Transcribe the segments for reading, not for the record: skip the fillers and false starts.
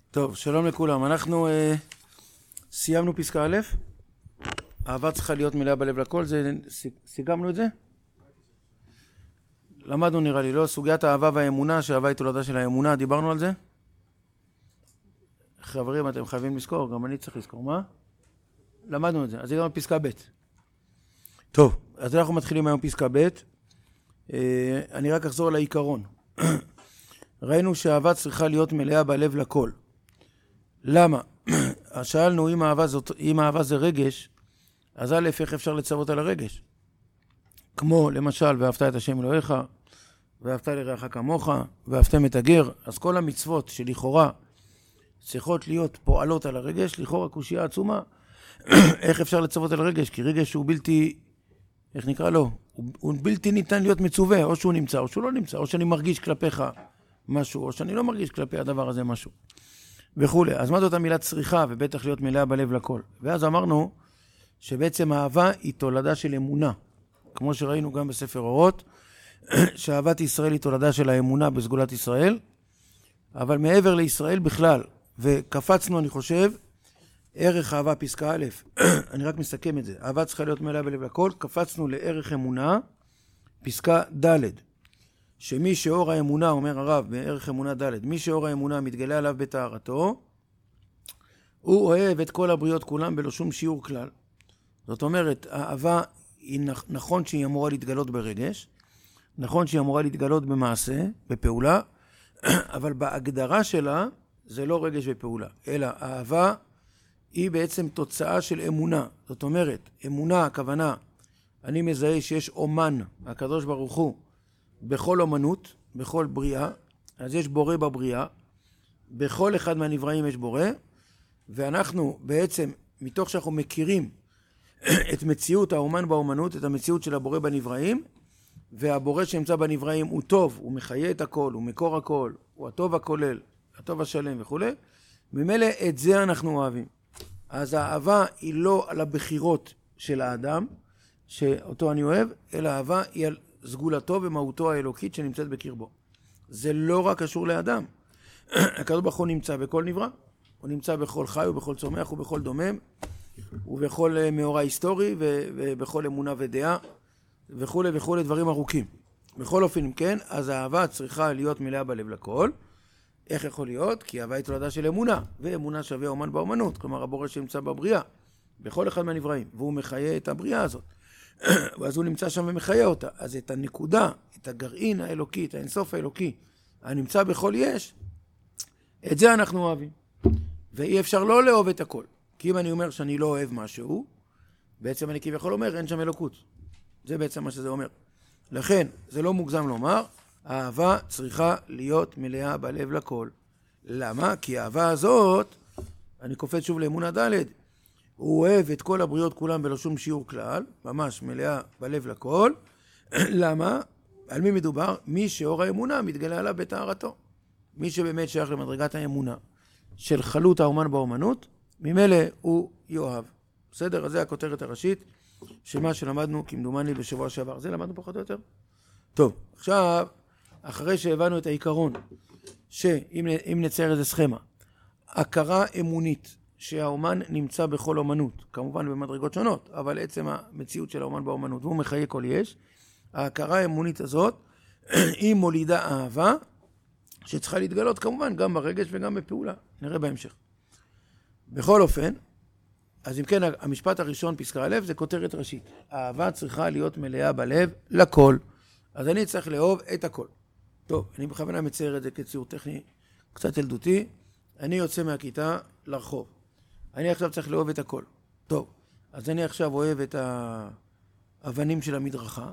טוב, שלום לכולם. אנחנו סיימנו פסקה א', אהבה צריכה להיות מלאה בלב לכל, סיגמנו את זה? למדנו נראה לי, לא? סוגיית האהבה והאמונה, שאהבה היא תולדה של האמונה, דיברנו על זה? חברים, אתם חייבים לזכור, גם אני צריך לזכור, מה? למדנו את זה, אז זה גם פסקה ב'. טוב, אז אנחנו מתחילים היום פסקה ב', אני רק אחזור על העיקרון. ראינו שהאהבה צריכה להיות מלאה בלב לכל. למה? שאלנו אם אהבה זה רגש, אז א', איך אפשר לצוות על הרגש? כמו למשל, ואהבת את השם אלוהיך, ואהבת לרעך כמוך, ואהבתם את הגר. אז כל המצוות שלכאורה צריכות להיות פועלות על הרגש, לכאורה קושיה עצומה. איך אפשר לצוות על הרגש? כי רגש הוא בלתי, איך נקרא לו? הוא בלתי ניתן להיות מצווה, או שהוא נמצא, או שהוא לא נמצא, או שאני מרגיש כלפיך משהו, או שאני לא מרגיש כלפי הדבר הזה משהו. וכולי. אז מה זאת המילה צריכה, ובטח להיות מלאה בלב לכל. ואז אמרנו שבעצם האהבה היא תולדה של אמונה. כמו שראינו גם בספר אורות, שאהבת ישראל היא תולדה של האמונה בסגולת ישראל, אבל מעבר לישראל בכלל, וקפצנו אני חושב, ערך אהבה פסקה א', אני רק מסכם את זה, אהבה צריכה להיות מלאה בלב לכל, קפצנו לערך אמונה, פסקה ד', שמי שאור האמונה, אומר הרב בערך אמונה ד', מי שאור האמונה מתגלה עליו בטהרתו, הוא אוהב את כל הבריות כולם בלא שום שיעור כלל. זאת אומרת, האהבה היא נכון שהיא אמורה להתגלות ברגש, נכון שהיא אמורה להתגלות במעשה, בפעולה, אבל בהגדרה שלה זה לא רגש ופעולה, אלא האהבה היא בעצם תוצאה של אמונה. זאת אומרת, אמונה, הכוונה, אני מזהה שיש אומן, הקדוש ברוך הוא, בכל אומנות, בכל בריאה, אז יש בורא בבריאה, בכל אחד מהנבראים יש בורא, ואנחנו בעצם, מתוך שאנחנו מכירים את מציאות האומן באומנות, את המציאות של הבורא בנבראים, והבורא שנמצא בנבראים הוא טוב, הוא מחיה את הכל, הוא מקור הכל, הוא הטוב הכולל, הטוב השלם וכו'. ממילא את זה אנחנו אוהבים. אז האהבה היא לא על הבחירות של האדם, שאותו אני אוהב, אלא האהבה היא על סגולתו ומהותו האלוקית שנמצאת בקרבו. זה לא רק קשור לאדם. הקדוש ברוך הוא נמצא בכל נברא, הוא נמצא בכל חי ובכל צומח ובכל דומם, ובכל מאורע היסטורי ובכל אמונה ודעה וכו' וכו' דברים ארוכים. בכל אופן, כן, אז האהבה צריכה להיות מלאה בלב לכל. איך יכול להיות? כי האהבה היא תולדה של אמונה, ואמונה שווה אומן באומנות, כלומר הבורא שנמצא בבריאה, בכל אחד מהנבראים, והוא מחיה את הבריאה הזאת. ואז הוא נמצא שם ומחיה אותה. אז את הנקודה, את הגרעין האלוקי, את האינסוף האלוקי, הנמצא בכל יש, את זה אנחנו אוהבים. ואי אפשר לא לאהוב את הכל. כי אם אני אומר שאני לא אוהב משהו, בעצם אני כביכול אומר, אין שם אלוקות. זה בעצם מה שזה אומר. לכן, זה לא מוגזם לומר, האהבה צריכה להיות מלאה בלב לכל. למה? כי האהבה הזאת, אני קופץ שוב לאמונה ד', הוא אוהב את כל הבריות כולם בלא שום שיעור כלל, ממש מלאה בלב לכל. למה? על מי מדובר? מי שאור האמונה מתגלה עליו בטהרתו. מי שבאמת שייך למדרגת האמונה של חלות האומן באומנות, ממילא הוא יאהב. בסדר? אז זה הכותרת הראשית, שמה שלמדנו כמדומני בשבוע שעבר. זה למדנו פחות או יותר? טוב, עכשיו, אחרי שהבנו את העיקרון, שאם נצייר איזה סכמה, הכרה אמונית שהאומן נמצא בכל אומנות, כמובן במדרגות שונות, אבל עצם המציאות של האומן באומנות, והוא מחיה כל יש, ההכרה האמונית הזאת, היא מולידה אהבה, שצריכה להתגלות כמובן גם ברגש וגם בפעולה. נראה בהמשך. בכל אופן, אז אם כן, המשפט הראשון, פסקה א', זה כותרת ראשית. האהבה צריכה להיות מלאה בלב לכל. אז אני צריך לאהוב את הכל. טוב, אני בכוונה מצייר את זה כציור טכני קצת ילדותי. אני יוצא מהכיתה לרחוב. אני עכשיו צריך לאהוב את הכל. טוב, אז אני עכשיו אוהב את האבנים של המדרכה,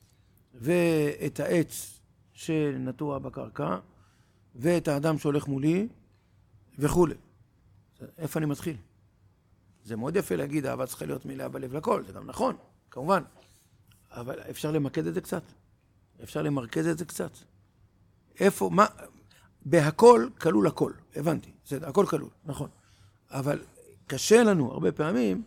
ואת העץ שנטוע בקרקע, ואת האדם שהולך מולי, וכו'. איפה אני מתחיל? זה מאוד יפה להגיד, האהבה צריכה להיות מלאה בלב לכל, זה גם נכון, כמובן. אבל אפשר למקד את זה קצת. אפשר למרכז את זה קצת. איפה, מה? בהכל כלול הכל, הבנתי. זה הכל כלול, נכון. אבל קשה לנו הרבה פעמים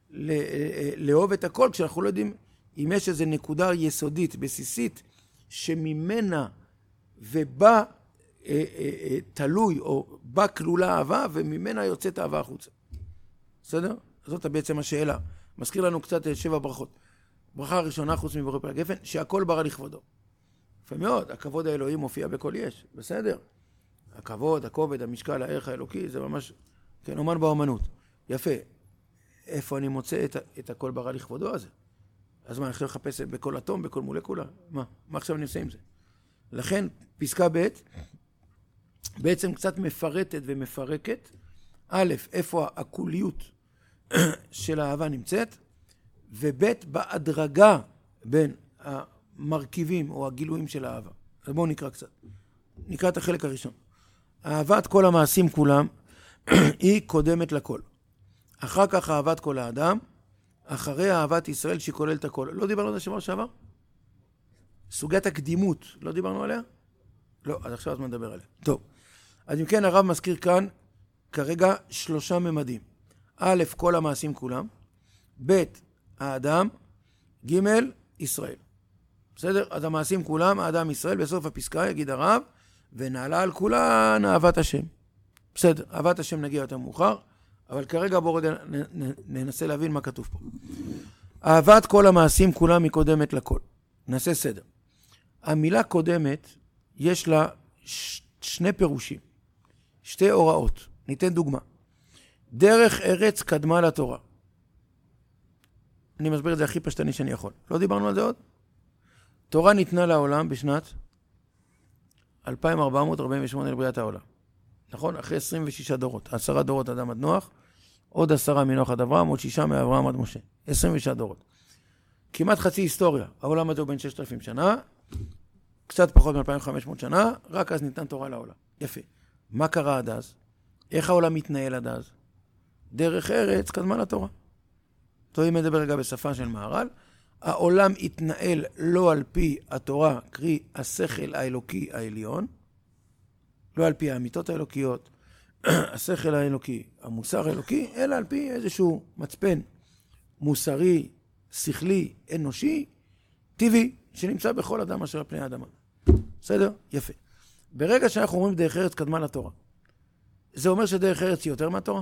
לאהוב את הכל, כשאנחנו לא יודעים אם יש איזו נקודה יסודית, בסיסית, שממנה ובא תלוי, או בה כלולה אהבה, וממנה יוצאת אהבה החוצה. בסדר? זאת בעצם השאלה. מזכיר לנו קצת 7 ברכות. ברכה הראשונה, חוץ מבורא פלג גפן, שהכל ברא לכבודו. יפה מאוד, הכבוד האלוהי מופיע בכל יש, בסדר? הכבוד, הכובד, המשקל, הערך האלוקי, זה ממש, כן, אומן באומנות. יפה. איפה אני מוצא את הכל ברא לכבודו הזה? אז מה, אני יכול לחפש בכל אטום, בכל מולקולה? מה עכשיו אני עושה עם זה? לכן, פסקה ב' בעצם קצת מפרטת ומפרקת. א', איפה הכוליות של האהבה נמצאת, וב' בהדרגה בין המרכיבים או הגילויים של האהבה. אז בואו נקרא קצת. נקרא את החלק הראשון. אהבת כל המעשים כולם היא קודמת לכל. אחר כך אהבת כל האדם, אחרי אהבת ישראל שכולל את הכל. לא דיברנו על זה שבוע שעבר? סוגיית הקדימות, לא דיברנו עליה? לא, אז עכשיו אז נדבר עליה. טוב, אז אם כן הרב מזכיר כאן כרגע 3 ממדים. א', כל המעשים כולם, ב', האדם, ג', ישראל. בסדר? אז המעשים כולם, האדם ישראל, בסוף הפסקה יגיד הרב, ונעלה על כולן אהבת השם. בסדר, אהבת השם נגיע יותר מאוחר, אבל כרגע בואו רגע ננסה להבין מה כתוב פה. אהבת כל המעשים כולם היא קודמת לכל. נעשה סדר. המילה קודמת, יש לה 2 פירושים, 2 הוראות. ניתן דוגמה. דרך ארץ קדמה לתורה. אני מסביר את זה הכי פשטני שאני יכול. לא דיברנו על זה עוד? תורה ניתנה לעולם בשנת 2448 לבריאת העולם. נכון? אחרי 26 דורות. 10 דורות אדם עד נוח, עוד 10 מנוח עד אברהם, עוד 6 מאברהם עד משה. 26 דורות. כמעט חצי היסטוריה. העולם הזה הוא בין 6,000 שנה, קצת פחות מ-2500 שנה, רק אז ניתן תורה לעולם. יפה. מה קרה עד אז? איך העולם מתנהל עד אז? דרך ארץ קדמה לתורה. טוב, אם מדבר רגע בשפה של מהר"ל, העולם התנהל לא על פי התורה, קרי השכל האלוקי העליון, לא על פי האמיתות האלוקיות, השכל האלוקי, המוסר האלוקי, אלא על פי איזשהו מצפן מוסרי, שכלי, אנושי, טבעי, שנמצא בכל אדם אשר על פני האדמה. בסדר? יפה. ברגע שאנחנו אומרים דרך ארץ קדמה לתורה, זה אומר שדרך ארץ היא יותר מהתורה?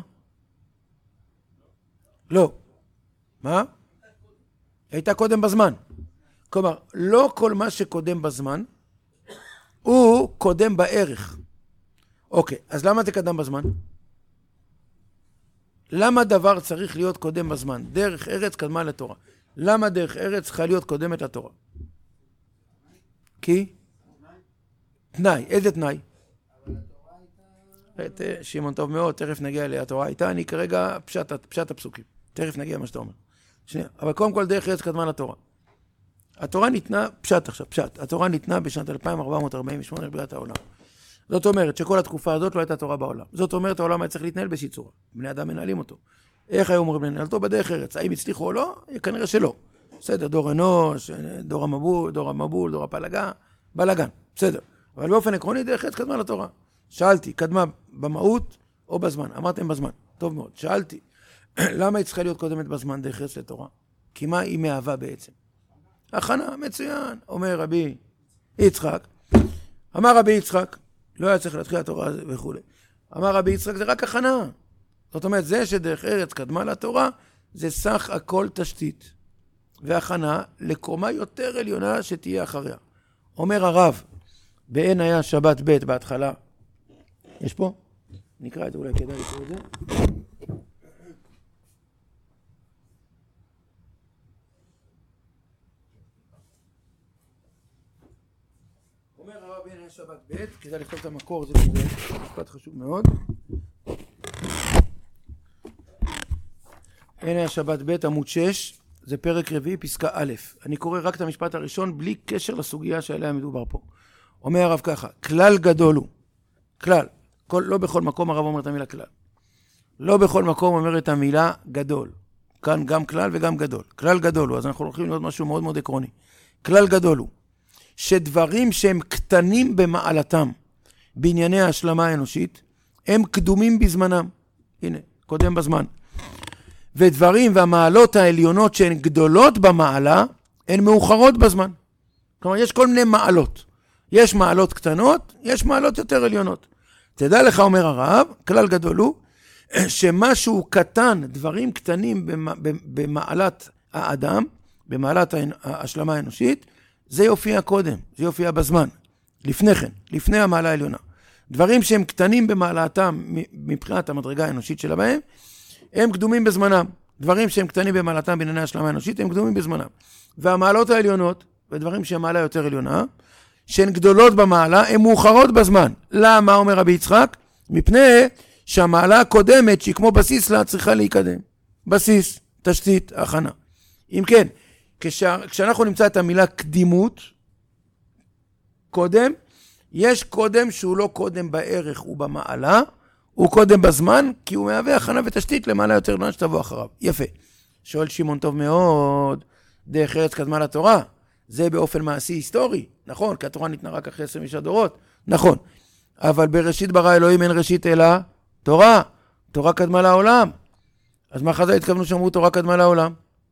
לא. מה? הייתה קודם בזמן. כלומר, לא כל מה שקודם בזמן, הוא קודם בערך. אוקיי, אז למה זה קדם בזמן? למה דבר צריך להיות קודם בזמן? דרך ארץ קדמה לתורה. למה דרך ארץ צריכה להיות קודמת לתורה? כי? תנאי. איזה תנאי? שמעון טוב מאוד, תכף נגיע אליה. התורה הייתה, אני כרגע פשט הפסוקים. תכף נגיע מה שאתה אומר. שנייה, אבל קודם כל דרך ארץ קדמה לתורה. התורה ניתנה, פשט. התורה ניתנה בשנת 2448 לבריאת העולם. זאת אומרת שכל התקופה הזאת לא הייתה תורה בעולם. זאת אומרת העולם היה צריך להתנהל באיזושהי צורה. בני אדם מנהלים אותו. איך היו אומרים לנהל אותו? בדרך ארץ. האם הצליחו או לא? כנראה שלא. בסדר, דור אנוש, דור המבול, דור הפלגה, בלגן. בסדר. אבל באופן עקרוני דרך ארץ קדמה לתורה. שאלתי, קדמה במהות או בזמן? אמרתם בזמן. טוב מאוד. שאלתי, למה היא צריכה להיות קודמת בזמן דרך ארץ לתורה? כי מה היא מהווה בעצם? הכנה, מצוין. אומר רבי יצחק. אמר רבי יצחק, לא היה צריך להתחיל התורה וכו'. אמר רבי יצחק, זה רק הכנה. זאת אומרת, זה שדרך ארץ קדמה לתורה, זה סך הכל תשתית. והכנה לקומה יותר עליונה שתהיה אחריה. אומר הרב, בעין היה שבת ב' בהתחלה. יש פה? נקרא את זה, אולי כדאי לקרוא את זה. אומר הרב בעין היה שבת ב', כדאי לכתוב את המקור, זה משפט חשוב מאוד. בעין היה שבת ב' עמוד 6, זה פרק רביעי, פסקה א'. אני קורא רק את המשפט הראשון, בלי קשר לסוגיה שעליה מדובר פה. אומר הרב ככה, כלל גדול הוא, כלל, לא בכל מקום הרב אומר את המילה כלל. לא בכל מקום אומר את המילה גדול. כאן גם כלל וגם גדול. כלל גדול הוא, אז אנחנו הולכים לראות משהו מאוד מאוד עקרוני. כלל גדול הוא, שדברים שהם קטנים במעלתם, בענייני ההשלמה האנושית, הם קדומים בזמנם. הנה, קודם בזמן. ודברים והמעלות העליונות שהן גדולות במעלה, הן מאוחרות בזמן. כלומר, יש כל מיני מעלות. יש מעלות קטנות, יש מעלות יותר עליונות. תדע לך, אומר הרב, כלל גדול הוא, שמשהו קטן, דברים קטנים במעלת האדם, במעלת ההשלמה האנושית, זה יופיע קודם, זה יופיע בזמן, לפני כן, לפני המעלה העליונה. דברים שהם קטנים במעלתם מבחינת המדרגה האנושית שלהם, הם קדומים בזמנם. דברים שהם קטנים במעלתם בענייני ההשלמה האנושית, הם קדומים בזמנם. והמעלות העליונות, ודברים שהם מעלה יותר עליונה, שהן גדולות במעלה, הן מאוחרות בזמן. למה, אומר רבי יצחק? מפני שהמעלה הקודמת, שהיא כמו בסיס לה, צריכה להיקדם. בסיס, תשתית, הכנה. אם כן, כשאנחנו נמצא את המילה קדימות, קודם, יש קודם שהוא לא קודם בערך ובמעלה, הוא קודם בזמן, כי הוא מהווה הכנה ותשתית למעלה יותר עליונה שתבוא אחריו. יפה. שואל שמעון טוב מאוד, דרך ארץ קדמה לתורה. זה באופן מעשי היסטורי, נכון, כי התורה ניתנה רק אחרי 26 דורות, נכון. אבל בראשית ברא אלוהים אין ראשית אלא תורה. תורה קדמה לעולם. אז מה חז"ל התכוונו שאמרו תורה קדמה לעולם?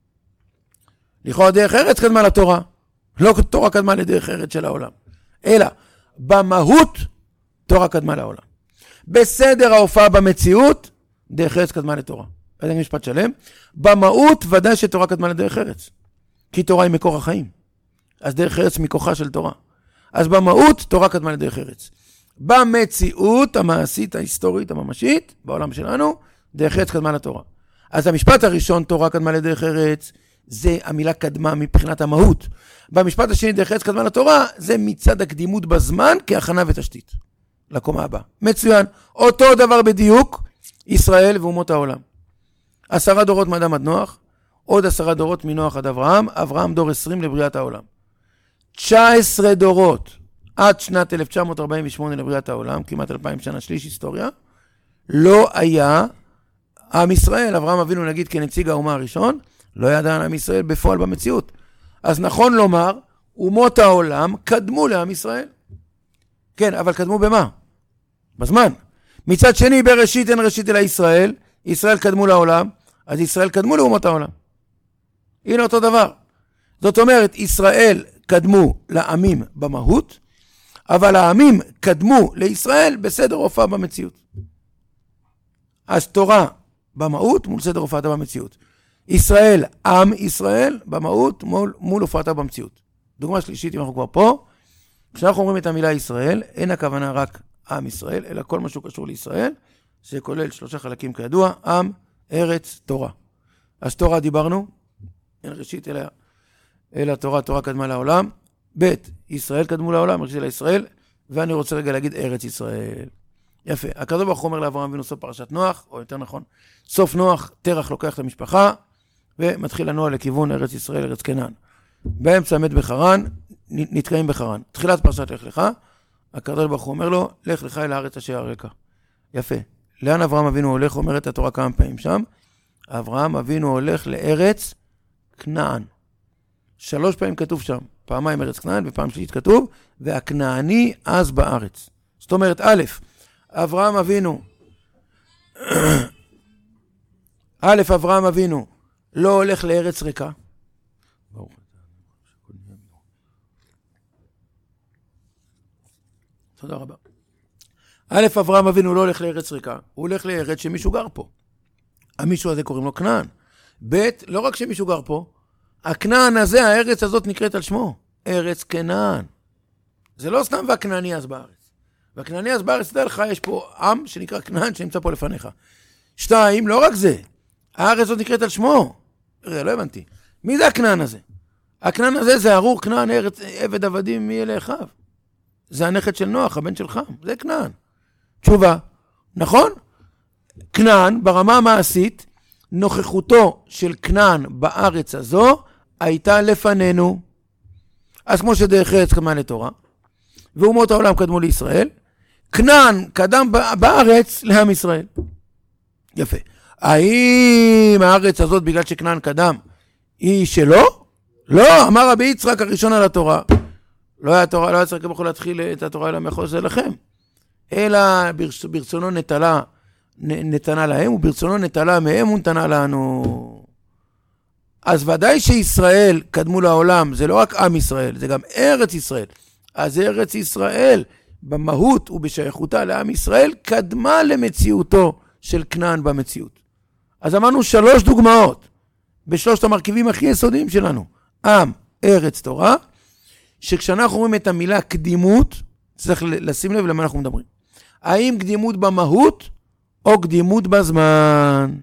לכאורה דרך ארץ קדמה לתורה. לא תורה קדמה לדרך ארץ של העולם. אלא, במהות, תורה קדמה לעולם. בסדר ההופעה במציאות, דרך ארץ קדמה לתורה. זה משפט שלם. במהות, ודאי שתורה קדמה לדרך ארץ. כי תורה היא מקור החיים. אז דרך ארץ מכוחה של תורה. אז במהות, תורה קדמה לדרך ארץ. במציאות המעשית, ההיסטורית, הממשית, בעולם שלנו, דרך ארץ קדמה לתורה. אז המשפט הראשון, תורה קדמה לדרך ארץ, זה המילה קדמה מבחינת המהות. במשפט השני, דרך ארץ קדמה לתורה, זה מצד הקדימות בזמן כהכנה ותשתית. לקומה הבאה. מצוין. אותו דבר בדיוק, ישראל ואומות העולם. 10 דורות מאדם עד נוח, עוד 10 דורות מנוח עד אברהם, אברהם דור 20 לבריאת העולם. 19 דורות עד שנת 1948 לבריאת העולם, כמעט 2000 שנה, שליש היסטוריה, לא היה עם ישראל, אברהם אבינו נגיד כנציג האומה הראשון, לא ידע עם ישראל בפועל במציאות. אז נכון לומר, אומות העולם קדמו לעם ישראל. כן, אבל קדמו במה? בזמן. מצד שני, בראשית אין ראשית אלא ישראל, ישראל קדמו לעולם, אז ישראל קדמו לאומות העולם. הנה אותו דבר. זאת אומרת, ישראל קדמו לעמים במהות, אבל העמים קדמו לישראל בסדר הופעה במציאות. אז תורה במהות מול סדר הופעתה במציאות. ישראל, עם ישראל במהות מול הופעתה במציאות. דוגמה שלישית, אם אנחנו כבר פה, כשאנחנו אומרים את המילה ישראל, אין הכוונה רק עם ישראל, אלא כל משהו קשור לישראל, זה כולל 3 חלקים כידוע, עם, ארץ, תורה. אז תורה דיברנו, אין ראשית אלא תורה, תורה קדמה לעולם. ב' ישראל קדמו לעולם, ראשית אלא ישראל, ואני רוצה רגע להגיד ארץ ישראל. יפה. הקדוש ברוך הוא אומר לאברהם אבינו סוף פרשת נוח, או יותר נכון, סוף נוח, תרח לוקח את המשפחה, ומתחיל לנוע לכיוון ארץ ישראל, ארץ כנען. באמצע מת בחרן, נתקעים בחרן. תחילת פרשת לך לך, הקדוש ברוך הוא אומר לו, לך לך אל הארץ אשר אראך. יפה. לאן אברהם אבינו הולך, אומרת התורה כמה פעמים שם? אברהם אבינו הולך לארץ כנען. 3 פעמים כתוב שם, פעמיים ארץ כנען ופעם שלישית כתוב, והכנעני אז בארץ. זאת אומרת, א', אברהם אבינו לא הולך לארץ ריקה. תודה רבה. א', אברהם אבינו לא הולך לארץ ריקה, הוא הולך לארץ שמישהו גר פה. המישהו הזה קוראים לו כנען. ב', לא רק שמישהו גר פה, הכנען הזה, הארץ הזאת נקראת על שמו, ארץ כנען. זה לא סתם והכנעני אז בארץ. והכנעני אז בארץ, תדע לך, יש פה עם שנקרא כנען שנמצא פה לפניך. 2, לא רק זה, הארץ הזאת נקראת על שמו. לא הבנתי. מי זה הכנען הזה? הכנען הזה זה ארור כנען, ארץ עבד עבדים מי אלי אחיו. זה הנכד של נוח, הבן של חם, זה כנען. תשובה, נכון? כנען, ברמה המעשית, נוכחותו של כנען בארץ הזו, הייתה לפנינו. אז כמו שדרך ארץ קדמה לתורה, ואומות העולם קדמו לישראל, כנען קדם בארץ לעם ישראל. יפה. האם הארץ הזאת, בגלל שכנען קדם, היא שלו? לא, אמר רבי יצחק הראשון על התורה. לא היה תורה, לא היה צריך יכול להתחיל את התורה אלא מאחור זה לכם. אלא ברצונו נתנה להם, וברצונו נטלה מהם ונתנה לנו. אז ודאי שישראל קדמו לעולם, זה לא רק עם ישראל, זה גם ארץ ישראל. אז ארץ ישראל, במהות ובשייכותה לעם ישראל, קדמה למציאותו של כנען במציאות. אז אמרנו 3 דוגמאות, בשלושת המרכיבים הכי יסודיים שלנו. עם, ארץ, תורה, שכשאנחנו רואים את המילה קדימות, צריך לשים לב למה אנחנו מדברים. האם קדימות במהות, או קדימות בזמן?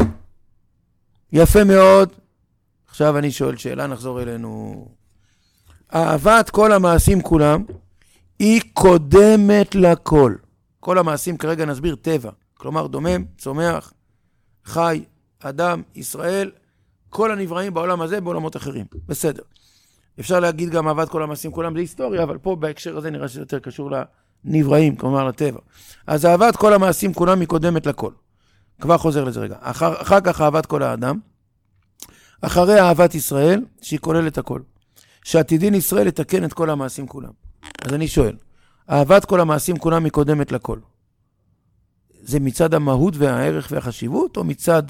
יפה מאוד. עכשיו אני שואל שאלה, נחזור אלינו. אהבת כל המעשים כולם, היא קודמת לכל. כל המעשים כרגע נסביר טבע. כלומר, דומם, צומח, חי, אדם, ישראל, כל הנבראים בעולם הזה, בעולמות אחרים. בסדר. אפשר להגיד גם אהבת כל המעשים כולם, זה היסטוריה, אבל פה בהקשר הזה נראה שזה יותר קשור לנבראים, כלומר לטבע. אז אהבת כל המעשים כולם היא קודמת לכל. כבר חוזר לזה רגע. אחר כך אהבת כל האדם, אחרי אהבת ישראל, שהיא כוללת הכל. שעתידין ישראל לתקן את כל המעשים כולם. אז אני שואל, אהבת כל המעשים כולם היא קודמת לכל. זה מצד המהות והערך והחשיבות, או מצד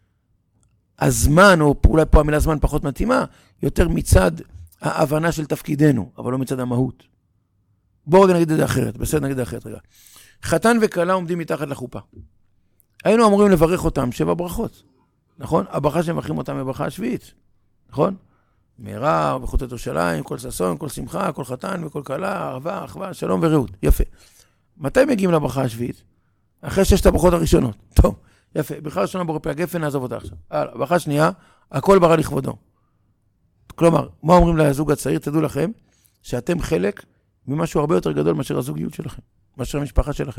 הזמן, או אולי פה המילה זמן פחות מתאימה, יותר מצד ההבנה של תפקידנו, אבל לא מצד המהות. בואו רגע נגיד את זה אחרת, בסדר נגיד את זה אחרת רגע. חתן וכלה עומדים מתחת לחופה. היינו אמורים לברך אותם 7 ברכות, נכון? הברכה שמברכים אותם היא ברכה השביעית, נכון? מהרה, בחוט ירושלים, כל ששון, כל שמחה, כל חתן וכל כלה, אהבה, אחווה, שלום ורעות. יפה. מתי מגיעים לברכה השביעית? אחרי 6 הברכות הראשונות. טוב, יפה. ברכה ראשונה ברכה הגפן, נעזוב אותה עכשיו. ברכה שנייה, הכל ברא לכבודו. כלומר, מה אומרים לזוג הצעיר? תדעו לכם שאתם חלק ממשהו הרבה יותר גדול מאשר הזוגיות שלכם, מאשר המשפחה שלכם.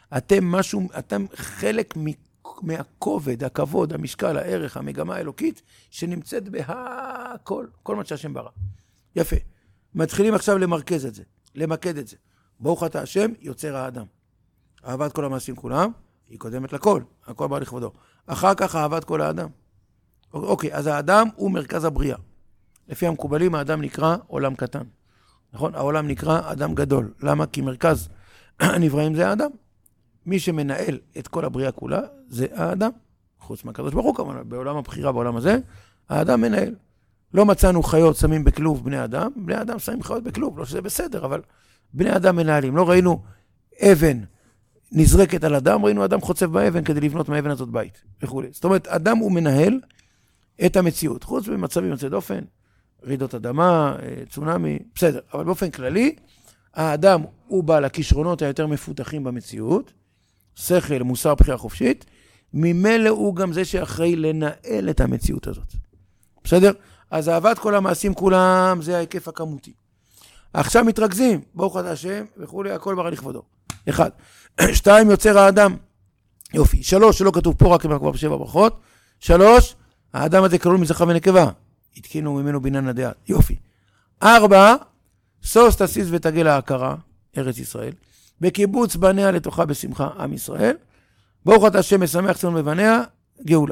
אתם חלק מהכובד, הכבוד, המשקל, הערך, המגמה האלוקית, שנמצאת בהכל, כל מה שהשם ברא. יפה. מתחילים עכשיו למרכז את זה, למקד את זה. ברוך אתה השם, יוצר האדם. אהבת כל המעשים כולם, היא קודמת לכל, הכל ברא לכבודו. אחר כך אהבת כל האדם. אוקיי, אז האדם הוא מרכז הבריאה. לפי המקובלים, האדם נקרא עולם קטן. נכון? העולם נקרא אדם גדול. למה? כי מרכז הנבראים זה האדם. מי שמנהל את כל הבריאה כולה זה האדם. חוץ מהקדוש ברוך הוא כמובן, בעולם הבחירה, בעולם הזה, האדם מנהל. לא מצאנו חיות שמים בכלוב בני אדם, בני אדם שמים חיות בכלוב, לא שזה בסדר, אבל בני אדם מנהלים. לא ראינו אבן נזרקת על אדם, ראינו אדם חוצב באבן כדי לבנות מהאבן הזאת בית וכו'. זאת אומרת, אדם הוא מנהל את המציאות, חוץ במצבים יוצאי דופן, רעידות אדמה, צונמי, בסדר. אבל באופן כללי, האדם הוא בעל הכישרונות היותר מפותחים במציאות, שכל, מוסר, בחירה חופשית, ממילא הוא גם זה שאחראי לנהל את המציאות הזאת. בסדר? אז אהבת כל המעשים כולם, זה ההיקף הכמותי. עכשיו מתרכזים, ברוך אתה השם וכולי, הכל ברא לכבודו. 1. 2, יוצר האדם. יופי. 3, שלא כתוב פה, רק אם כבר 7 ברכות. 3, האדם הזה כלול מזכר ונקבה. התקינו ממנו בניין הדעת. יופי. 4, סוס תסיס ותגל ההכרה, ארץ ישראל. בקיבוץ בניה לתוכה בשמחה, עם ישראל. ברוך אתה השם משמח ציון בבניה, גאולה.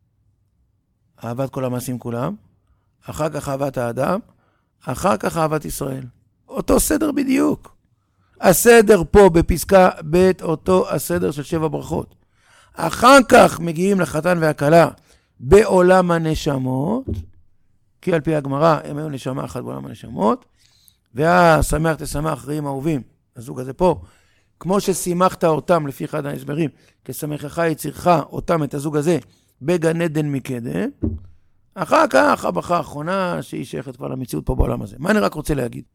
אהבת כל המעשים כולם, אחר כך אהבת האדם, אחר כך אהבת ישראל. אותו סדר בדיוק. הסדר פה בפסקה ב' אותו הסדר של 7 ברכות. אחר כך מגיעים לחתן והכלה בעולם הנשמות, כי על פי הגמרא הם היו נשמה אחת בעולם הנשמות, והשמח תשמח רעים אהובים, הזוג הזה פה, כמו ששימחת אותם לפי אחד ההסברים, כשמחך יצירך אותם את הזוג הזה בגן עדן מקדם, אחר כך הברכה האחרונה שהיא שייכת כבר למציאות פה בעולם הזה. מה אני רק רוצה להגיד?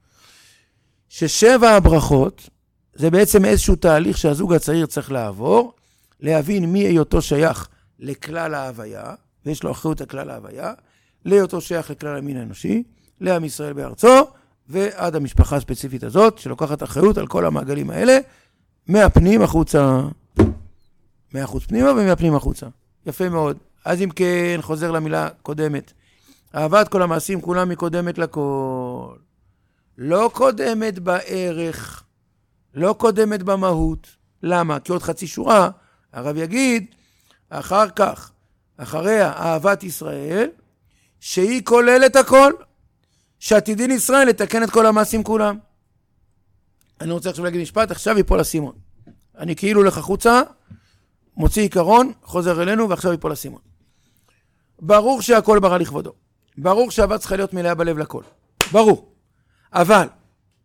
ש7 הברכות זה בעצם איזשהו תהליך שהזוג הצעיר צריך לעבור, להבין מי היותו שייך לכלל ההוויה, ויש לו אחריות לכלל ההוויה, להיותו שייך לכלל המין האנושי, לעם ישראל בארצו, ועד המשפחה הספציפית הזאת, שלוקחת אחריות על כל המעגלים האלה, מהפנים החוצה. מהחוץ פנימה ומהפנים החוצה. יפה מאוד. אז אם כן, חוזר למילה קודמת. אהבת כל המעשים כולם היא קודמת לכל. לא קודמת בערך, לא קודמת במהות. למה? כי עוד חצי שורה, הרב יגיד, אחר כך, אחריה אהבת ישראל, שהיא כוללת הכל, שעתידין ישראל לתקן את כל המעשים כולם. אני רוצה עכשיו להגיד משפט, עכשיו ייפול הסימון. אני כאילו לך חוצה, מוציא עיקרון, חוזר אלינו, ועכשיו ייפול הסימון. ברור שהכל ברא לכבודו. ברור שהאהבה צריכה להיות מלאה בלב לכל. ברור. אבל,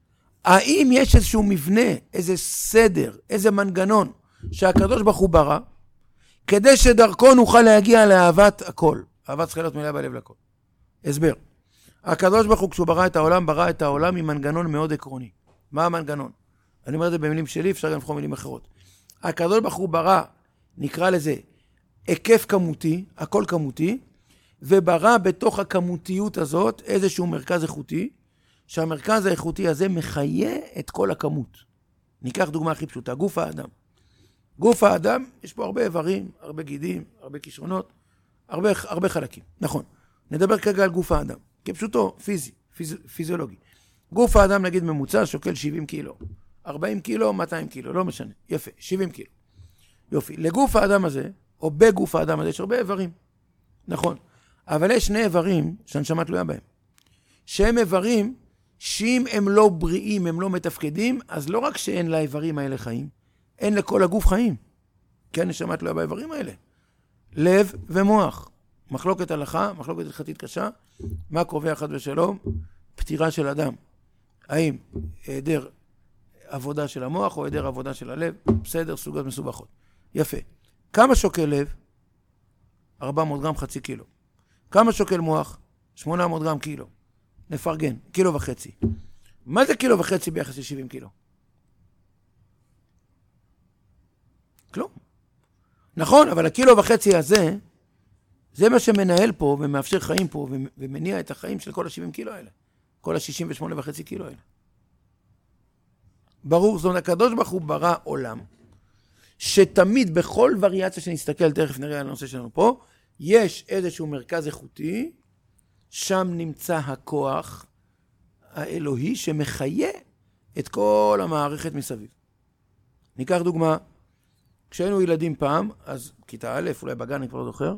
האם יש איזשהו מבנה, איזה סדר, איזה מנגנון שהקדוש ברוך הוא ברא, כדי שדרכו נוכל להגיע לאהבת הכל. אהבת צריכה להיות מלאה בלב לכל. הסבר. הקדוש ברוך הוא כשהוא ברא את העולם עם מנגנון מאוד עקרוני. מה המנגנון? אני אומר את זה במילים שלי, אפשר גם לבחור מילים אחרות. הקדוש ברוך הוא ברא, נקרא לזה, היקף כמותי, הכל כמותי, וברא בתוך הכמותיות הזאת איזשהו מרכז איכותי, שהמרכז האיכותי הזה מחיה את כל הכמות. ניקח דוגמה הכי פשוטה, גוף האדם. גוף האדם, יש פה הרבה איברים, הרבה גידים, הרבה כישרונות, הרבה חלקים. נכון. נדבר כרגע על גוף האדם, כפשוטו, פיזיולוגי. גוף האדם, נגיד ממוצע, שוקל 70 קילו. 40 קילו, 200 קילו, לא משנה. יפה, 70 קילו. יופי. לגוף האדם הזה, או בגוף האדם הזה, יש הרבה איברים. נכון. אבל יש שני איברים שהנשמה תלויה בהם. שהם איברים שאם הם לא בריאים, הם לא מתפקדים, אז לא רק שאין לאיברים האלה חיים, אין לכל הגוף חיים. כי הנשמה תלויה באיברים האלה. לב ומוח. מחלוקת הלכה, מחלוקת הלכתית קשה. מה קובע חד ושלום? פטירה של אדם. האם היעדר עבודה של המוח או היעדר עבודה של הלב? בסדר, סוגות מסובכות. יפה. כמה שוקל לב? 400 גרם, חצי קילו. כמה שוקל מוח? 800 גרם קילו. נפרגן, 1.5 קילו. מה זה 1.5 קילו ביחס ל-70 קילו? כלום. נכון, אבל 1.5 קילו הזה, זה מה שמנהל פה ומאפשר חיים פה ומניע את החיים של כל ה-70 קילו האלה. כל ה-68.5 קילו האלה. ברור, זאת אומרת, הקדוש ברוך הוא ברא עולם, שתמיד בכל וריאציה שנסתכל, תכף נראה על הנושא שלנו פה, יש איזשהו מרכז איכותי, שם נמצא הכוח האלוהי שמחיה את כל המערכת מסביב. ניקח דוגמה, כשהיינו ילדים פעם, אז כיתה א', אולי בגן, אני כבר לא זוכר,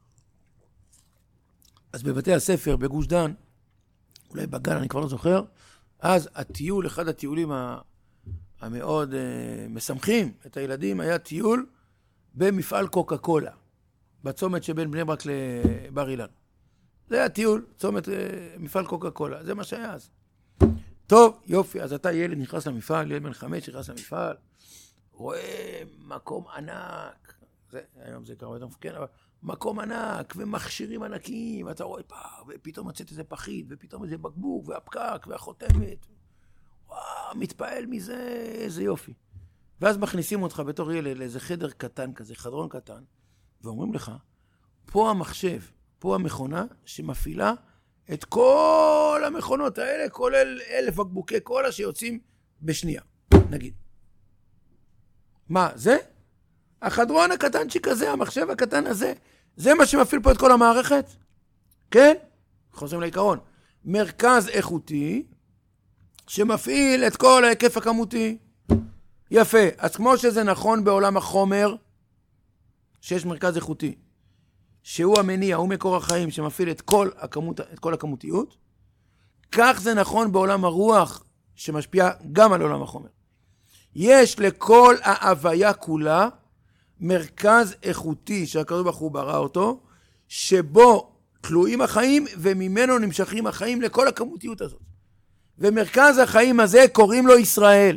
אז בבתי הספר, בגוש דן, אולי בגן, אני כבר לא זוכר, אז הטיול, אחד הטיולים המאוד משמחים את הילדים, היה טיול במפעל קוקה קולה, בצומת שבין בני ברק לבר אילן. זה היה טיול, צומת מפעל קוקה קולה, זה מה שהיה אז. טוב, יופי, אז אתה ילד נכנס למפעל, ילד בן 5 נכנס למפעל, רואה מקום ענק, היום זה קרה יותר מפקן, אבל מקום ענק ומכשירים ענקיים, ואתה רואה ופתאום מצאת איזה פחית, ופתאום איזה בקבוק, והפקק, והחותמת. וואו, מתפעל מזה, איזה יופי. ואז מכניסים אותך בתור ילד לאיזה חדר קטן כזה, חדרון קטן, ואומרים לך, פה המחשב, פה המכונה שמפעילה את כל המכונות האלה, כולל 1,000 בקבוקי קולה שיוצאים בשנייה, נגיד. מה, זה? החדרון הקטנצ'יק הזה, המחשב הקטן הזה, זה מה שמפעיל פה את כל המערכת? כן? חוזרים לעיקרון. מרכז איכותי שמפעיל את כל ההיקף הכמותי. יפה. אז כמו שזה נכון בעולם החומר, שיש מרכז איכותי, שהוא המניע, הוא מקור החיים שמפעיל את כל הכמותיות, כך זה נכון בעולם הרוח שמשפיע גם על עולם החומר. יש לכל ההוויה כולה מרכז איכותי שהקדוש ברוך הוא ברא אותו, שבו תלויים החיים וממנו נמשכים החיים לכל הכמותיות הזאת. ומרכז החיים הזה קוראים לו ישראל.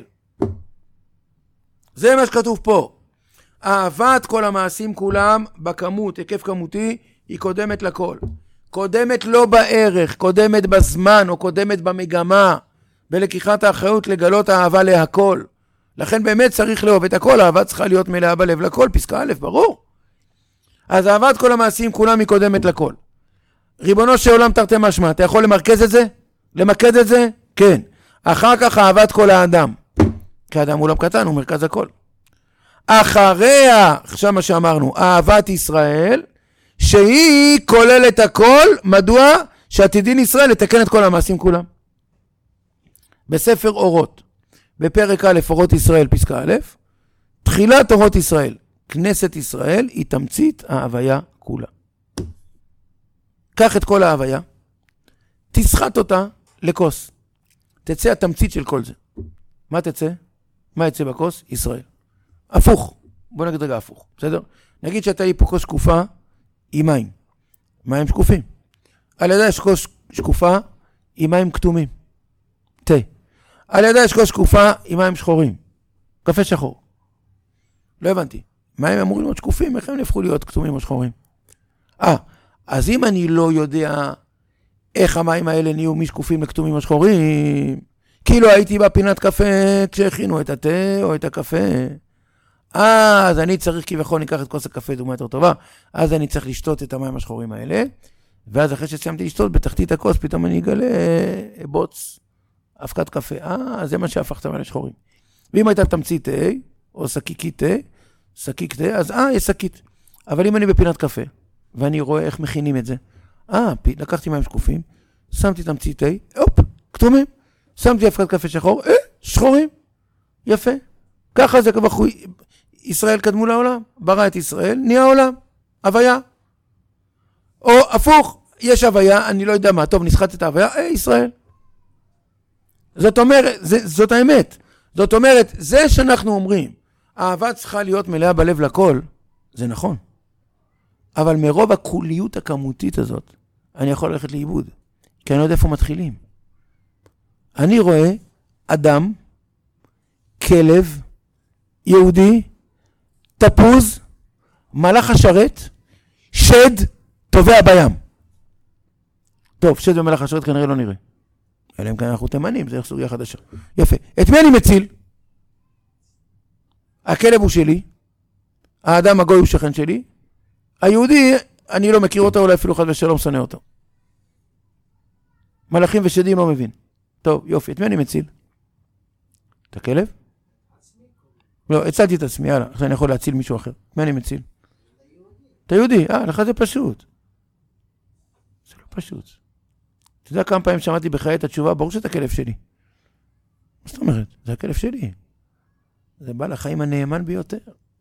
זה מה שכתוב פה. אהבת כל המעשים כולם בכמות, היקף כמותי, היא קודמת לכל. קודמת לא בערך, קודמת בזמן או קודמת במגמה, בלקיחת האחריות לגלות האהבה להכל. לכן באמת צריך לאהוב את הכל, האהבה צריכה להיות מלאה בלב לכל, פסקה א', ברור. אז אהבת כל המעשים כולם היא קודמת לכל. ריבונו של עולם תרתי משמע, אתה יכול למרכז את זה? למקד את זה? כן. אחר כך אהבת כל האדם. כי האדם הוא עולם קטן, הוא מרכז הכל. אחריה, עכשיו מה שאמרנו, אהבת ישראל, שהיא כוללת הכל, מדוע? שעתידין ישראל לתקן את כל המעשים כולם. בספר אורות, בפרק א', אורות ישראל, פסקה א', תחילת אורות ישראל, כנסת ישראל, היא תמצית ההוויה כולה. קח את כל ההוויה, תסחט אותה לכוס. תצא התמצית של כל זה. מה תצא? מה יצא בכוס? ישראל. הפוך. בוא נגיד רגע הפוך, בסדר? נגיד שאתה לי פה כוס שקופה עם מים. מים שקופים. על ידי יש כוס שקופה עם מים כתומים. תה. על ידה יש כוס שקופה עם מים שחורים. קפה שחור. לא הבנתי. מים אמורים להיות שקופים, איך הם נהפכו להיות כתומים או שחורים? אז אם אני לא יודע איך המים האלה נהיו משקופים לכתומים או שחורים, כאילו הייתי בפינת קפה כשהכינו את התה או את הקפה, אז אני צריך כביכול ניקח את כוס הקפה, דוגמה יותר טובה, אז אני צריך לשתות את המים השחורים האלה, ואז אחרי שסיימתי לשתות בתחתית הכוס, פתאום אני אגלה בוץ, אבקת קפה. זה מה שהפך את המים לשחורים. ואם הייתה תמצית תה, או שקיקית תה, אז יש שקית. אבל אם אני בפינת קפה, ואני רואה איך מכינים את זה, לקחתי מים שקופים, שמתי תמצית תה, כתומים, שמתי אבקת קפה שחור, שחורים, יפה. ככה זה כבר ישראל קדמו לעולם, ברא את ישראל, נהיה עולם, הוויה. או הפוך, יש הוויה, אני לא יודע מה, טוב, נסחט את ההוויה, ישראל. זאת אומרת, זאת האמת. זאת אומרת, זה שאנחנו אומרים, האהבה צריכה להיות מלאה בלב לכל, זה נכון. אבל מרוב הכוליות הכמותית הזאת, אני יכול ללכת לאיבוד, כי אני לא יודע איפה מתחילים. אני רואה אדם, כלב, יהודי, תפוז, מלאך השרת, שד, טובע בים. טוב, שד ומלאך השרת כנראה לא נראה. אלא אם כן אנחנו תימנים, זה סוגיה חדשה. יפה. את מי אני מציל? הכלב הוא שלי, האדם הגוי הוא שכן שלי, היהודי, אני לא מכיר אותו, אולי אפילו חד ושלום שונא אותו. מלאכים ושדים לא מבין. טוב, יופי, את מי אני מציל? את הכלב? לא, הצלתי את עצמי, יאללה, עכשיו אני יכול להציל מישהו אחר. מי אני מציל? את היהודי, לך זה פשוט. זה לא פשוט. אתה יודע כמה פעמים שמעתי בחיי את התשובה, ברור שאתה הכלב שלי. מה זאת אומרת? זה הכלב שלי. זה בא לחיים הנאמן ביותר.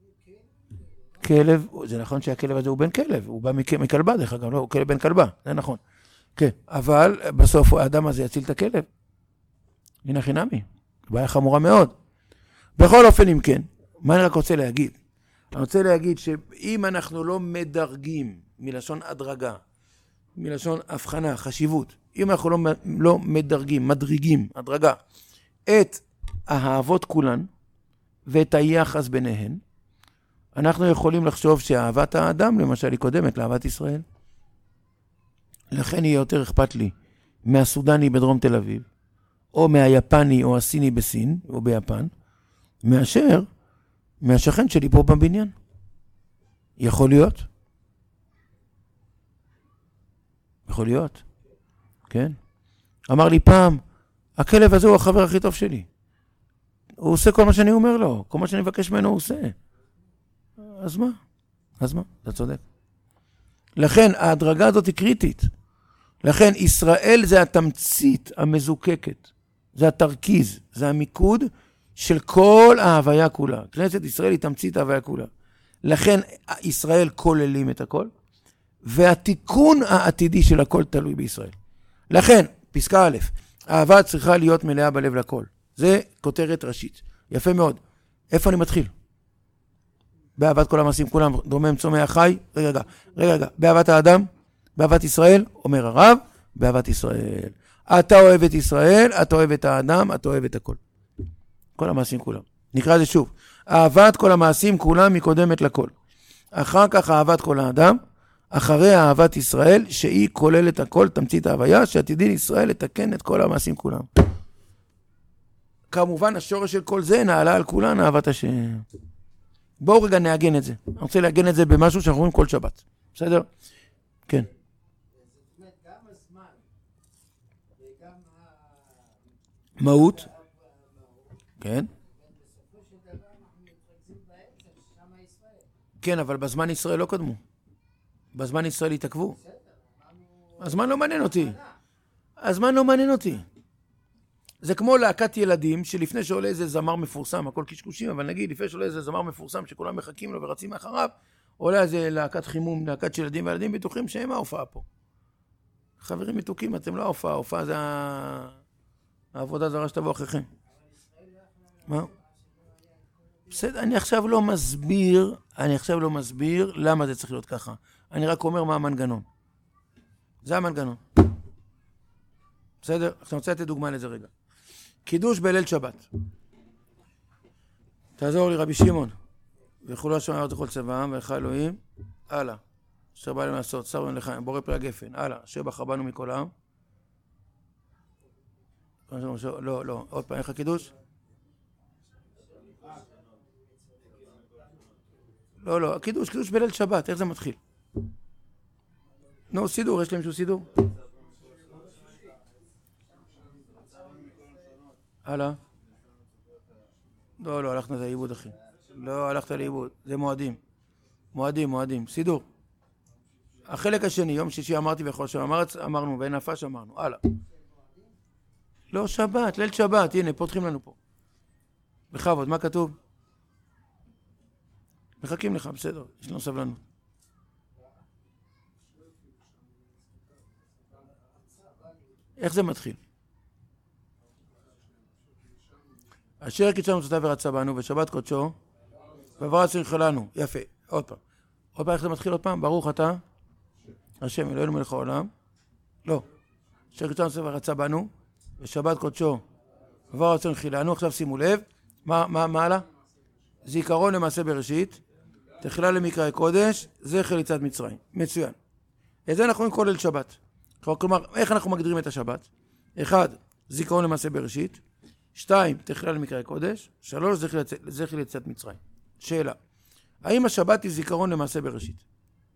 כלב, זה נכון שהכלב הזה הוא בן כלב, הוא בא מכלבה דרך אגב, לא, הוא כלב בן כלבה, זה נכון. כן, אבל בסוף האדם הזה יציל את הכלב. הנה חינמי, בעיה חמורה מאוד. בכל אופן, אם כן, מה אני רק רוצה להגיד? אני רוצה להגיד שאם אנחנו לא מדרגים מלשון הדרגה, מלשון הבחנה, חשיבות, אם אנחנו לא מדרגים, מדריגים, הדרגה, את האהבות כולן ואת היחס ביניהן, אנחנו יכולים לחשוב שאהבת האדם, למשל, היא קודמת לאהבת ישראל. לכן יהיה יותר אכפת לי מהסודני בדרום תל אביב, או מהיפני או הסיני בסין, או ביפן, מאשר מהשכן שלי פה בבניין. יכול להיות? יכול להיות. כן? אמר לי פעם, הכלב הזה הוא החבר הכי טוב שלי. הוא עושה כל מה שאני אומר לו, כל מה שאני מבקש ממנו הוא עושה. אז מה? אתה צודק. לכן ההדרגה הזאת היא קריטית. לכן ישראל זה התמצית המזוקקת, זה התרכיז, זה המיקוד של כל ההוויה כולה. כנסת ישראל היא תמצית ההוויה כולה. לכן ישראל כוללים את הכל, והתיקון העתידי של הכל תלוי בישראל. לכן, פסקה א', האהבה צריכה להיות מלאה בלב לכל. זה כותרת ראשית. יפה מאוד. איפה אני מתחיל? באהבת כל המעשים כולם, דומם צומח חי. רגע. באהבת האדם, באהבת ישראל, אומר הרב, באהבת ישראל. אתה אוהב את ישראל, אתה אוהב את האדם, אתה אוהב את הכל. כל המעשים כולם. נקרא זה שוב. אהבת כל המעשים כולם מקודמת לכל. אחר כך אהבת כל האדם, אחרי אהבת ישראל, שהיא כוללת הכל, תמצית ההוויה, שעתידין ישראל לתקן את כל המעשים כולם. כמובן, השורש של כל זה נעלה על כולן אהבת השם. בואו רגע נעגן את זה. אני רוצה לעגן את זה במשהו שאנחנו רואים כל שבת. בסדר? כן. זאת אומרת, גם הזמן וגם מהות. כן. בסופו של דבר אנחנו מתרכזים באמצע, ששם ישראל. כן, אבל בזמן ישראל לא קדמו. בזמן ישראל התעכבו. הזמן לא מעניין אותי. הזמן לא מעניין אותי. זה כמו להקת ילדים, שלפני שעולה איזה זמר מפורסם, הכל קשקושים, אבל נגיד, לפני שעולה איזה זמר מפורסם, שכולם מחכים לו ורצים מאחריו, עולה איזה להקת חימום, להקת של ילדים, והילדים בטוחים שהם ההופעה פה. חברים מתוקים, אתם לא ההופעה, ההופעה זה העבודה זרה שתבוא אחריכם. מה? בסדר, אני עכשיו לא מסביר למה זה צריך להיות ככה. אני רק אומר מה המנגנון. זה המנגנון. בסדר? עכשיו אני רוצה לתת דוגמה לזה רגע. קידוש בליל שבת. תעזור לי רבי שמעון. וכולו השם יעבוד לכל צבאם, ואיכה אלוהים. הלאה. אשר בא להם לעשות, שר בן לחיים, בורא פרי הגפן. הלאה. אשר בחר בנו מכל העם. לא. עוד פעם, איך הקידוש? לא. קידוש בליל שבת. איך זה מתחיל? נו, סידור. יש להם שהוא סידור? הלאה. לא, הלכת לאיבוד, אחי. לא, הלכת לאיבוד. זה מועדים. סידור. החלק השני, יום שישי אמרתי בכל שם אמרנו, ואין נפש אמרנו. הלאה. לא, שבת, ליל שבת. הנה, פותחים לנו פה. בכבוד, מה כתוב? מחכים לך, בסדר. יש לנו סבלנות. איך זה מתחיל? אשר קידשנו מצוותיו ורצה בנו, ושבת קודשו, ועבר צריך לנו. יפה, עוד פעם, איך זה מתחיל עוד פעם? ברוך אתה, השם אלוהינו מלך העולם. לא. אשר קידשנו מצוותיו ורצה בנו, ושבת קודשו, ועבר צריך לנו. עכשיו שימו לב, מה הלאה? זיכרון למעשה בראשית, תחילה למקראי קודש, זכר ליציאת מצרים. מצוין. את זה אנחנו רואים כל ליל שבת. כלומר, איך אנחנו מגדירים את השבת? 1. זיכרון למעשה בראשית. 2. תחילה למקראי קודש. 3. זכר ליציאת מצרים. שאלה. האם השבת היא זיכרון למעשה בראשית?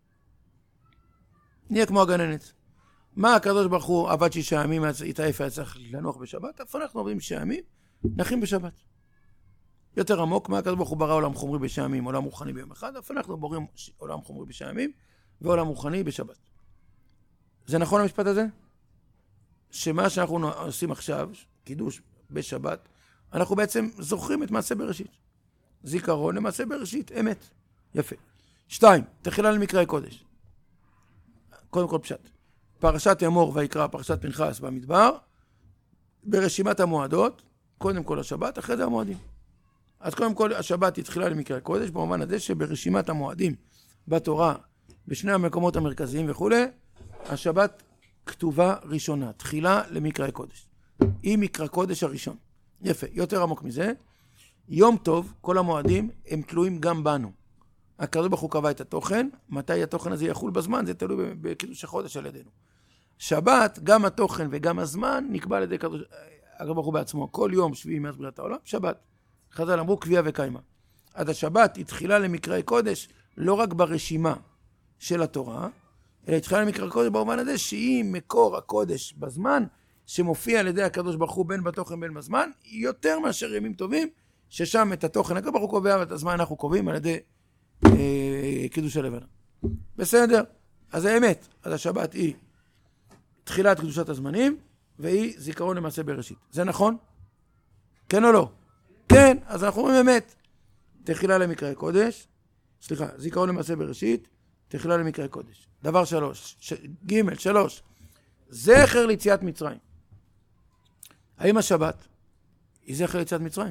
נהיה כמו הגננת. מה הקדוש ברוך הוא עבד 6 ימים, התעייף היה צריך לנוח בשבת? אף אנחנו עובדים 6 ימים, נחים בשבת. יותר עמוק, מה הקדוש ברוך הוא ברא עולם חומרי ב6 ימים, עולם רוחני ביום אחד, אף אנחנו בוראים עולם חומרי ב6 ימים, ועולם רוחני בשבת. זה נכון המשפט הזה? שמה שאנחנו עושים עכשיו, קידוש בשבת, אנחנו בעצם זוכרים את מעשה בראשית. זיכרון למעשה בראשית, אמת. יפה. 2. תחילה למקראי קודש. קודם כל פשט. פרשת אמור ויקרא, פרשת פנחס במדבר, ברשימת המועדות, קודם כל השבת, אחרי זה המועדים. אז קודם כל השבת היא תחילה למקראי קודש, במובן הזה שברשימת המועדים בתורה, בשני המקומות המרכזיים וכו', השבת כתובה ראשונה, תחילה למקראי קודש. היא מקרא קודש הראשון. יפה, יותר עמוק מזה. יום טוב, כל המועדים, הם תלויים גם בנו. הקדוש ברוך הוא קבע את התוכן, מתי התוכן הזה יחול בזמן, זה תלוי בקידוש החודש על ידינו. שבת, גם התוכן וגם הזמן, נקבע על ידי הקדוש ברוך הוא בעצמו. כל יום שביעי מאז בריאת העולם, שבת. חז"ל אמרו קביעה וקיימה. עד השבת היא תחילה למקראי קודש, לא רק ברשימה של התורה, אלא היא תחילה למקראי קודש במובן הזה שהיא מקור הקודש בזמן, שמופיע על ידי הקדוש ברוך הוא בין בתוכן בין בזמן, יותר מאשר ימים טובים, ששם את התוכן הקדוש ברוך הוא קובע, ואת הזמן אנחנו קובעים על ידי קידוש הלבנה. בסדר? אז האמת, אז השבת היא תחילת קדושת הזמנים, והיא זיכרון למעשה בראשית. זה נכון? כן או לא? כן, אז אנחנו אומרים אמת. תחילה למקראי קודש, זיכרון למעשה בראשית, תחילה למקראי קודש. דבר 3, ג' 3, זכר ליציאת מצרים. האם השבת היא זכר ליציאת מצרים?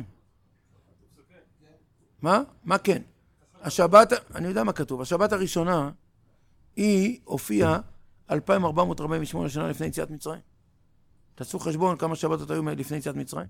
מה? מה כן? השבת, אני יודע מה כתוב, השבת הראשונה היא הופיעה 2448 שנה לפני יציאת מצרים. תעשו חשבון כמה שבתות היו לפני יציאת מצרים.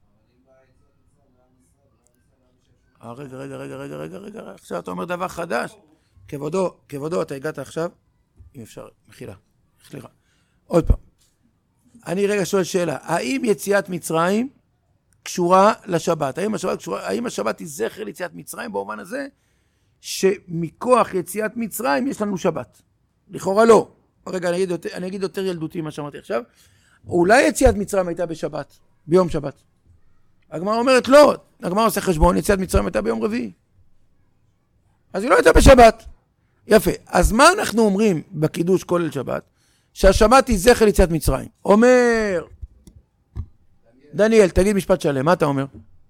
רגע, עכשיו אתה אומר דבר חדש. כבודו, אתה הגעת עכשיו? אם אפשר, מחילה. סליחה. עוד פעם. אני רגע שואל שאלה, האם יציאת מצרים קשורה לשבת? האם השבת היא זכר ליציאת מצרים במובן הזה שמכוח יציאת מצרים יש לנו שבת? לכאורה לא. רגע, אני אגיד יותר ילדותי מה שאמרתי עכשיו. אולי יציאת מצרים הייתה בשבת, ביום שבת. הגמרא אומרת לא, הגמרא עושה חשבון, יציאת מצרים הייתה ביום רביעי. אז היא לא הייתה בשבת. יפה. אז מה אנחנו אומרים בקידוש כל ליל שבת? שהשבת היא זכר ליציאת מצרים. אומר דניאל, תגיד משפט שלם, מה אתה אומר?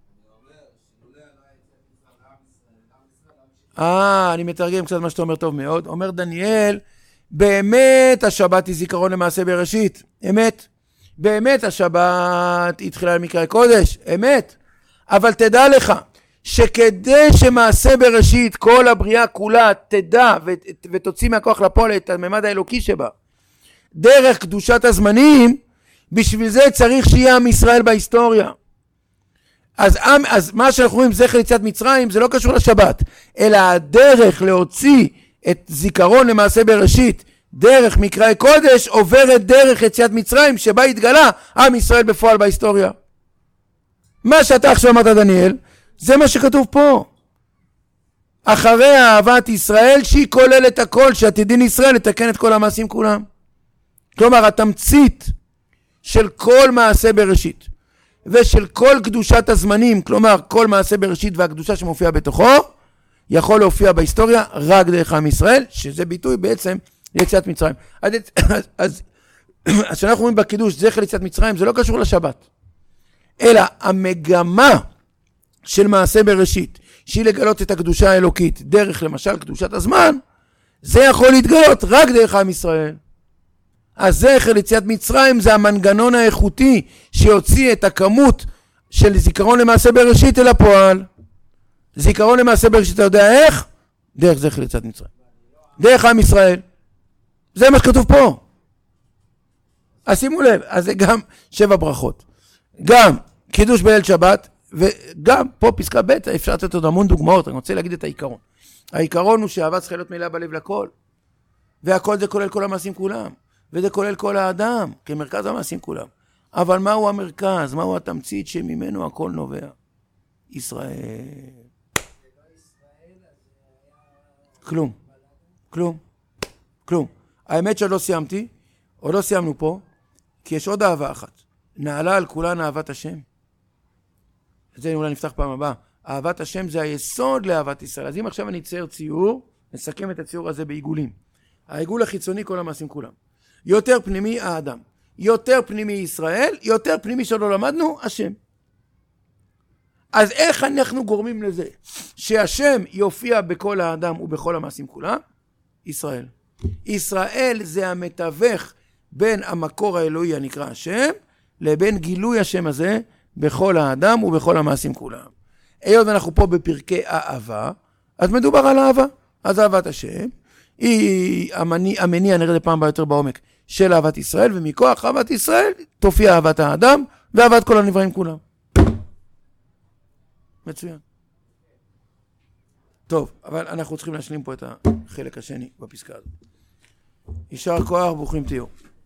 אני מתרגם קצת מה שאתה אומר טוב מאוד. אומר דניאל, באמת השבת היא זיכרון למעשה בראשית. אמת. באמת השבת היא תחילה למקראי קודש. אמת. אבל תדע לך שכדי שמעשה בראשית כל הבריאה כולה תדע ותוציא מהכוח לפועל את הממד האלוקי שבה דרך קדושת הזמנים, בשביל זה צריך שיהיה עם ישראל בהיסטוריה. אז מה שאנחנו רואים זכר יציאת מצרים זה לא קשור לשבת, אלא הדרך להוציא את זיכרון למעשה בראשית דרך מקראי קודש עוברת דרך יציאת מצרים שבה התגלה עם ישראל בפועל בהיסטוריה. מה שאתה עכשיו אמרת דניאל זה מה שכתוב פה. אחרי אהבת ישראל שהיא כוללת הכל, שעתידין ישראל לתקן את כל המעשים כולם. כלומר התמצית של כל מעשה בראשית ושל כל קדושת הזמנים, כלומר כל מעשה בראשית והקדושה שמופיע בתוכו, יכול להופיע בהיסטוריה רק דרך עם ישראל, שזה ביטוי בעצם ליציאת מצרים. אז כשאנחנו רואים בקידוש זכר ליציאת מצרים זה לא קשור לשבת, אלא המגמה של מעשה בראשית שהיא לגלות את הקדושה האלוקית דרך למשל קדושת הזמן, זה יכול להתגלות רק דרך עם ישראל. הזכר ליציאת מצרים זה המנגנון האיכותי שיוציא את הכמות של זיכרון למעשה בראשית אל הפועל. זיכרון למעשה בראשית אתה יודע איך? דרך זכר ליציאת מצרים, דרך עם ישראל. זה מה שכתוב פה. אז שימו לב, אז זה גם 7 ברכות, גם קידוש בליל שבת, וגם פה פסקה ב' אפשר לתת עוד המון דוגמאות. אני רוצה להגיד את העיקרון. העיקרון הוא שאהבה צריכה להיות מלאה בלב לכל, והכל זה כולל כל המעשים כולם, וזה כולל כל האדם כמרכז המעשים כולם. אבל מהו המרכז? מהו התמצית שממנו הכל נובע? ישראל. כלום. כלום. כלום. האמת שעוד לא סיימתי, עוד לא סיימנו פה, כי יש עוד אהבה אחת. נעלה על כולן אהבת השם. את זה אולי נפתח פעם הבאה. אהבת השם זה היסוד לאהבת ישראל. אז אם עכשיו אני אצייר ציור, נסכם את הציור הזה בעיגולים. העיגול החיצוני כל המעשים כולם. יותר פנימי האדם, יותר פנימי ישראל, יותר פנימי שלא למדנו, השם. אז איך אנחנו גורמים לזה שהשם יופיע בכל האדם ובכל המעשים כולם? ישראל. ישראל זה המתווך בין המקור האלוהי הנקרא השם לבין גילוי השם הזה בכל האדם ובכל המעשים כולם. היות ואנחנו פה בפרקי אהבה, אז מדובר על אהבה. אז אהבת השם היא המניע, נראה את פעם ביותר בעומק, של אהבת ישראל, ומכוח אהבת ישראל תופיע אהבת האדם ואהבת כל הנבראים כולם. מצוין. טוב, אבל אנחנו צריכים להשלים פה את החלק השני בפסקה הזאת. יישר כוח, ברוכים תהיו.